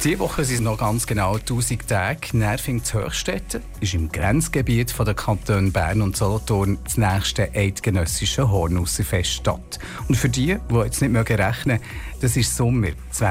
Diese Woche sind es noch ganz genau 1000 Tage. Nerving zu Höchstädten ist im Grenzgebiet von der Kantone Bern und Solothurn das nächste eidgenössische Hornusserfest statt. Und für die jetzt nicht rechnen mögen, das ist Sommer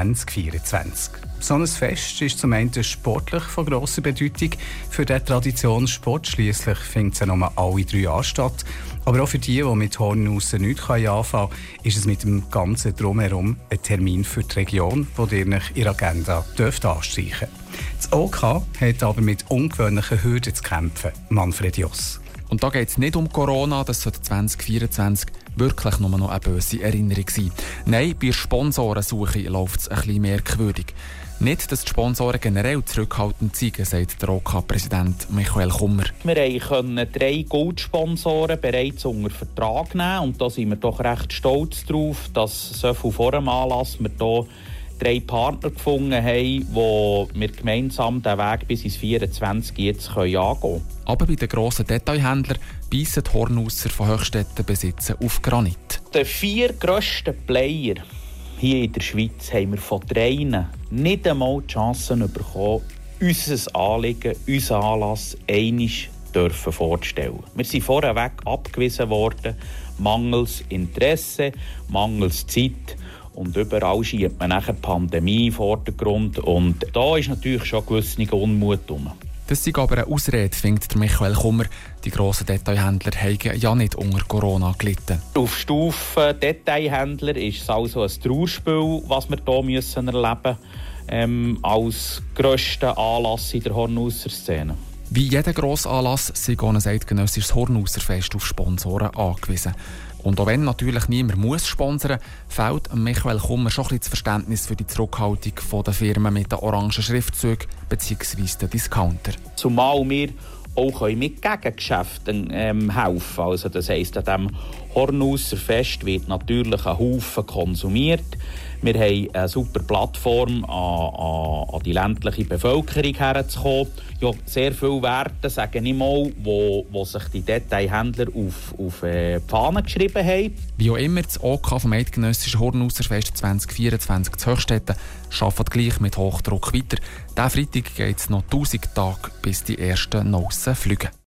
2024. So ein Fest ist zum einen sportlich von grosser Bedeutung für den Traditionssport. Schliesslich findet es ja nur alle 3 Jahre statt. Aber auch für die mit Hornussen nichts anfangen können, ist es mit dem ganzen Drumherum ein Termin für die Region, den ihr in Ihrer Agenda anstreichen dürft. Das OK hat aber mit ungewöhnlichen Hürden zu kämpfen. Manfred Joss. Und da geht es nicht um Corona, das sollte 2024 wirklich nur noch eine böse Erinnerung sein. Nein, bei der Sponsorensuche läuft es ein bisschen merkwürdig. Nicht, dass die Sponsoren generell zurückhaltend sind, sagt der OK-Präsident Michael Kummer. Wir konnten 3 Goldsponsoren bereits unter Vertrag nehmen und da sind wir doch recht stolz drauf, dass so viel vor dem Anlass wir hier 3 Partner gefunden haben, wo wir gemeinsam den Weg bis ins 2024 jetzt angehen können. Aber bei den grossen Detailhändlern beissen die Hornusser von Höchstädten besitzen auf Granit. Die 4 grössten Player hier in der Schweiz haben wir von 3 nicht einmal die Chance bekommen, unser Anliegen, unseren Anlass einmal vorzustellen. Wir sind vorweg abgewiesen worden, mangels Interesse, mangels Zeit. Und überall schiebt man nachher die Pandemie in den Vordergrund. Und da ist natürlich schon ein gewisser Unmut herum. Das ist aber eine Ausrede, findet Michael Kummer. Die grossen Detailhändler haben ja nicht unter Corona gelitten. Auf Stufe Detailhändler ist es also ein Trauerspiel, was wir hier erleben müssen, als grössten Anlass in der Hornusser-Szene. Wie jeder grosse Anlass sind ein eidgenössisches Hornusserfest auf Sponsoren angewiesen. Und auch wenn natürlich niemand muss sponsern, fehlt Michael Kummer schon ein bisschen das Verständnis für die Zurückhaltung der Firmen mit den orangen Schriftzügen bzw. den Discounter. Zumal wir auch mit Gegengeschäften helfen. Also das heisst, an diesem Hornusserfest wird natürlich ein Haufen konsumiert. Wir haben eine super Plattform, an die ländliche Bevölkerung herzukommen. Ja, sehr viele Werte, sage ich mal, wo sich die Detailhändler auf die Fahne geschrieben haben. Wie auch immer, das OK vom eidgenössischen Hornusserfest 2024 zu Höchstädten arbeitet gleich mit Hochdruck weiter. Diesen Freitag geht es noch 1000 Tage, bis die ersten Nossen fliegen.